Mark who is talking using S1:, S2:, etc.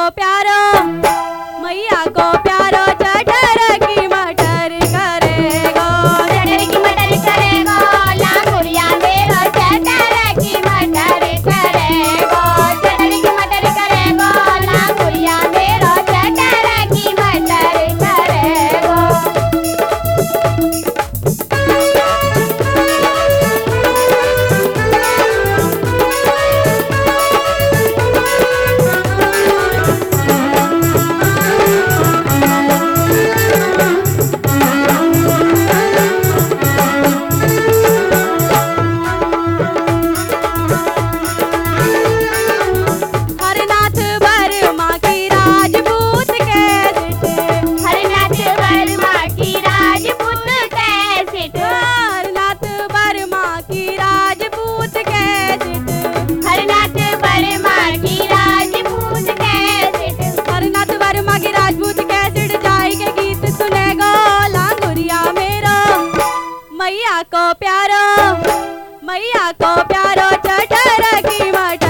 S1: प्यारो, मैया को प्यारो चटर की मटर करेगो,
S2: चटर की मटर करेगो, लांगुरिया मेरो चटर की मटर करेगो, चटर की मटर करेगो, लांगुरिया मेरो चटर की मटर करेगो।
S1: हरनाथ वर्मा की राजपूत कैसेट,
S2: हरनाथ वर्मा की राजपूत कैसेट,
S1: हरनाथ वर्मा की राजपूत कैसेट,
S2: हरनाथ वर्मा की राजपूत कैसेट,
S1: हरनाथ वर्मा की राजपूत कैसेट जाई के गीत सुनेगो, लांगुरिया मेरो मैया को प्यारो, मैया को प्यारो चटर की मटर